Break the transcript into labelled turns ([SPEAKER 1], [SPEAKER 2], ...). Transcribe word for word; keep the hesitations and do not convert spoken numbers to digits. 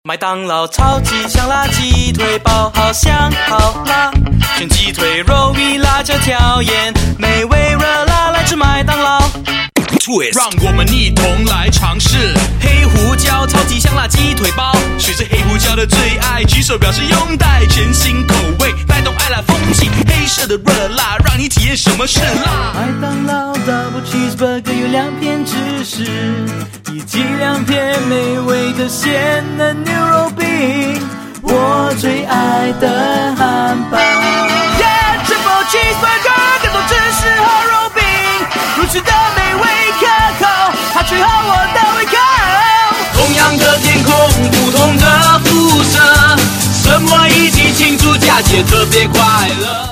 [SPEAKER 1] 麦当劳超级香辣鸡腿堡，好香好辣，全鸡腿肉与辣椒调盐，美味热辣，来吃麦当劳。
[SPEAKER 2] Twist， 让我们一同来尝试
[SPEAKER 1] 黑胡椒超级香辣鸡腿堡，
[SPEAKER 2] 谁是黑胡椒的最爱？举手表示拥戴，全新口味带动爱辣风气，黑色的热辣让你体验什么是辣。
[SPEAKER 1] 麦当劳 Double Cheeseburger 有两片芝士，以及两片美味的鲜嫩牛肉饼，我最爱的汉堡。Yeah， Triple Cheeseburger 更多芝士和肉饼，如此的美味可口，它最好我的胃口。同样的天空，不同的肤色，什么一起庆祝佳节特别快乐。